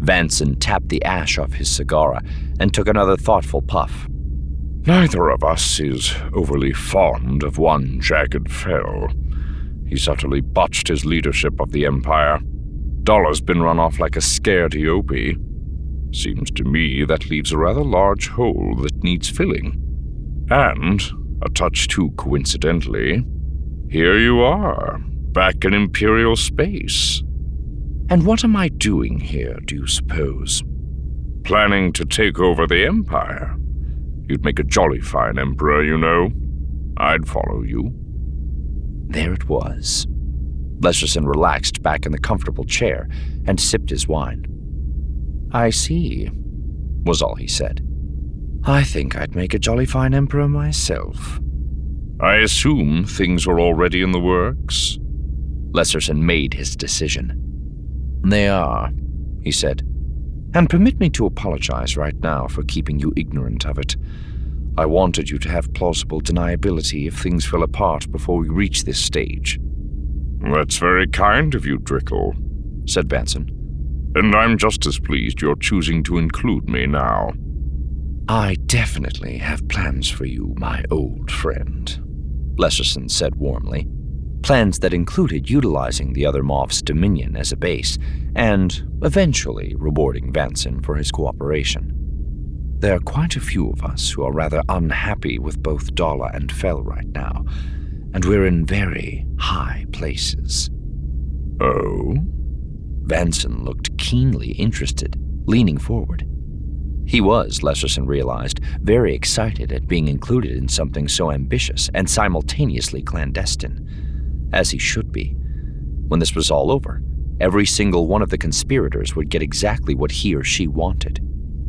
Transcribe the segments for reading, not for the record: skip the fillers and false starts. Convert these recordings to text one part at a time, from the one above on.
Vanson tapped the ash off his cigar and took another thoughtful puff. Neither of us is overly fond of one Jagged Fell. He's utterly botched his leadership of the Empire. Dollar's been run off like a scared Eope. Seems to me that leaves a rather large hole that needs filling. And, a touch too coincidentally, here you are, back in Imperial space. And what am I doing here, do you suppose? Planning to take over the Empire. You'd make a jolly fine emperor, you know. I'd follow you. There it was. Lesserson relaxed back in the comfortable chair and sipped his wine. I see, was all he said. I think I'd make a jolly fine emperor myself. I assume things were already in the works? Lesserson made his decision. They are, he said, and permit me to apologize right now for keeping you ignorant of it. I wanted you to have plausible deniability if things fell apart before we reach this stage. That's very kind of you, Drickle, said Vanson. And I'm just as pleased you're choosing to include me now. I definitely have plans for you, my old friend, Lesserson said warmly. Plans that included utilizing the other Moff's dominion as a base, and eventually rewarding Vanson for his cooperation. There are quite a few of us who are rather unhappy with both Dollar and Fell right now, and we're in very high places. Oh? Vanson looked keenly interested, leaning forward. He was, Lesserson realized, very excited at being included in something so ambitious and simultaneously clandestine. As he should be. When this was all over, every single one of the conspirators would get exactly what he or she wanted.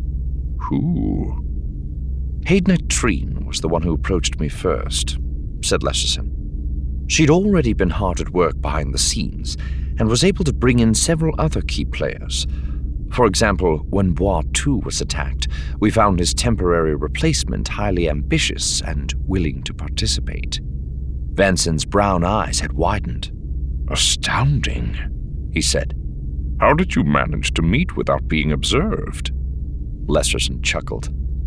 Who? Haydna Treen was the one who approached me first, said Lesserson. She'd already been hard at work behind the scenes and was able to bring in several other key players. For example, when Bois II was attacked, we found his temporary replacement highly ambitious and willing to participate. Vanson's brown eyes had widened. Astounding, he said. How did you manage to meet without being observed? Lesserson chuckled.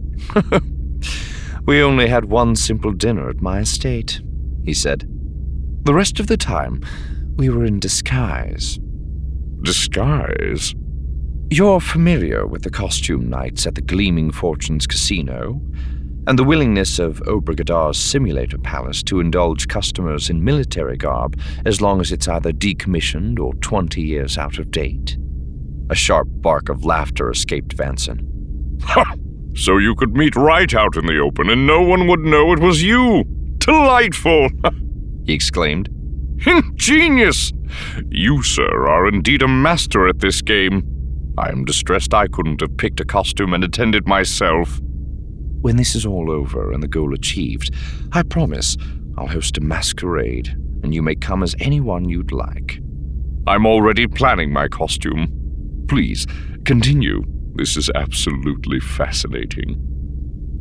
We only had one simple dinner at my estate, he said. The rest of the time, we were in disguise. Disguise? You're familiar with the costume nights at the Gleaming Fortunes Casino, and the willingness of Obregadar's simulator palace to indulge customers in military garb as long as it's either decommissioned or 20 years out of date. A sharp bark of laughter escaped Vanson. Ha! So you could meet right out in the open and no one would know it was you! Delightful! He exclaimed. Ingenious! You, sir, are indeed a master at this game. I am distressed I couldn't have picked a costume and attended myself. When this is all over and the goal achieved, I promise I'll host a masquerade, and you may come as anyone you'd like. I'm already planning my costume. Please, continue. This is absolutely fascinating.